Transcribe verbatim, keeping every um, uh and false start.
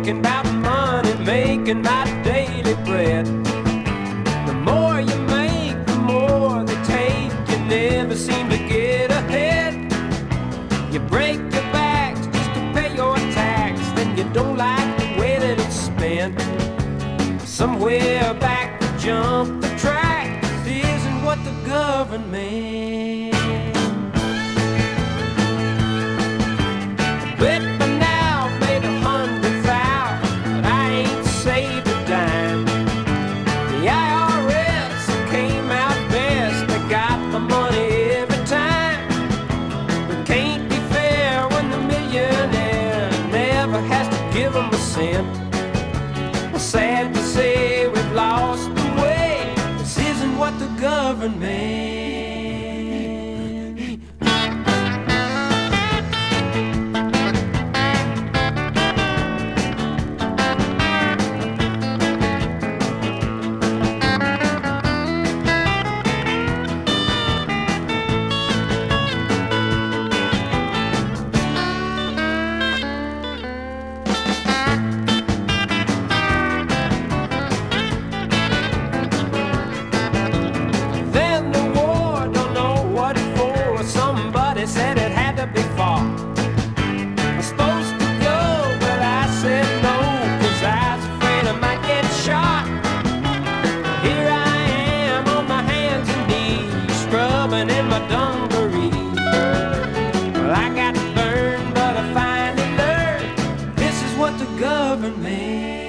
thinking about money, making my daily bread. The more you make, the more they take. You never seem to get ahead. You break your backs just to pay your tax. Then you don't like the way that it's spent. Somewhere back to jump the track isn't what the government. Bet by now I've made a hundred thousand, but I ain't saved a dime. The I R S came out best, they got the money every time. It can't be fair when the millionaire never has to give them a cent. Sad to say we've lost the way. This isn't what the government. Said it had to be far. I was supposed to go, but I said no, cause I was afraid I might get shot. Here I am on my hands and knees, scrubbing in my dungarees. Well, I got burned, but I finally learned this is what the government